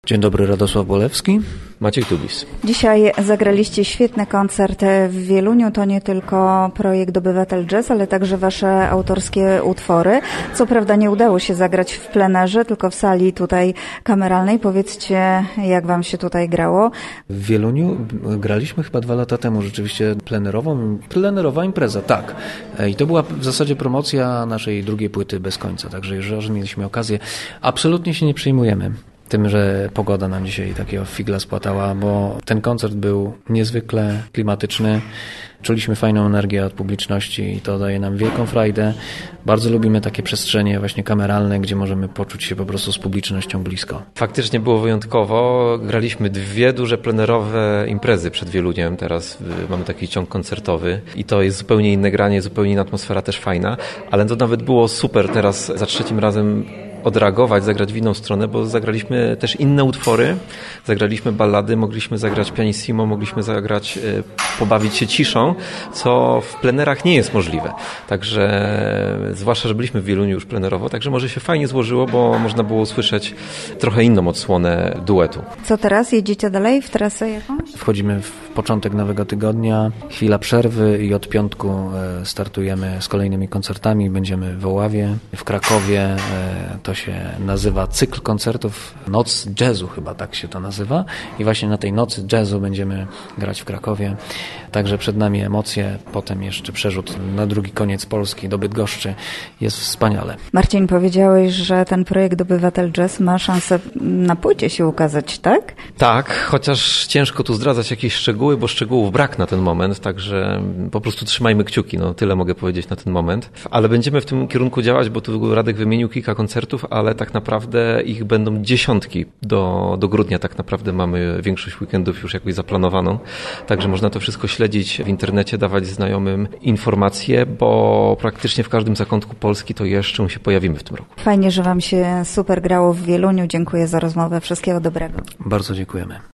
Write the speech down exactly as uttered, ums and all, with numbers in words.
Dzień dobry, Radosław Bolewski. Maciej Tubis. Dzisiaj zagraliście świetny koncert w Wieluniu. To nie tylko projekt Obywatel Jazz, ale także wasze autorskie utwory. Co prawda nie udało się zagrać w plenerze, tylko w sali tutaj kameralnej. Powiedzcie, jak wam się tutaj grało? W Wieluniu graliśmy chyba dwa lata temu rzeczywiście plenerową. Plenerowa impreza, tak. I to była w zasadzie promocja naszej drugiej płyty Bez końca. Także jeżeli mieliśmy okazję, absolutnie się nie przejmujemy tym, że pogoda nam dzisiaj takiego figla spłatała, bo ten koncert był niezwykle klimatyczny. Czuliśmy fajną energię od publiczności i to daje nam wielką frajdę. Bardzo lubimy takie przestrzenie właśnie kameralne, gdzie możemy poczuć się po prostu z publicznością blisko. Faktycznie było wyjątkowo. Graliśmy dwie duże plenerowe imprezy przed Wieluniem. Teraz mamy taki ciąg koncertowy i to jest zupełnie inne granie, zupełnie inna atmosfera, też fajna. Ale to nawet było super teraz za trzecim razem odreagować, zagrać w inną stronę, bo zagraliśmy też inne utwory, zagraliśmy ballady, mogliśmy zagrać pianissimo, mogliśmy zagrać, pobawić się ciszą, co w plenerach nie jest możliwe. Także, zwłaszcza, że byliśmy w Wieluniu już plenerowo, także może się fajnie złożyło, bo można było usłyszeć trochę inną odsłonę duetu. Co teraz? Jedziecie dalej w trasę jakąś? Wchodzimy w początek nowego tygodnia, chwila przerwy i od piątku startujemy z kolejnymi koncertami. Będziemy w Oławie, w Krakowie. To się nazywa cykl koncertów Noc Jazzu, chyba tak się to nazywa. I właśnie na tej Nocy Jazzu będziemy grać w Krakowie. Także przed nami emocje, potem jeszcze przerzut na drugi koniec Polski do Bydgoszczy. Jest wspaniale. Marcin, powiedziałeś, że ten projekt Obywatel Jazz ma szansę na płycie się ukazać, tak? Tak, chociaż ciężko tu zdradzać jakieś szczegóły, bo szczegółów brak na ten moment, także po prostu trzymajmy kciuki, no tyle mogę powiedzieć na ten moment. Ale będziemy w tym kierunku działać, bo tu Radek wymienił kilka koncertów, ale tak naprawdę ich będą dziesiątki. Do, do grudnia tak naprawdę mamy większość weekendów już jakoś zaplanowaną, także można to wszystko śledzić w internecie, dawać znajomym informacje, bo praktycznie w każdym zakątku Polski to jeszcze się pojawimy w tym roku. Fajnie, że wam się super grało w Wieluniu. Dziękuję za rozmowę. Wszystkiego dobrego. Bardzo dziękujemy.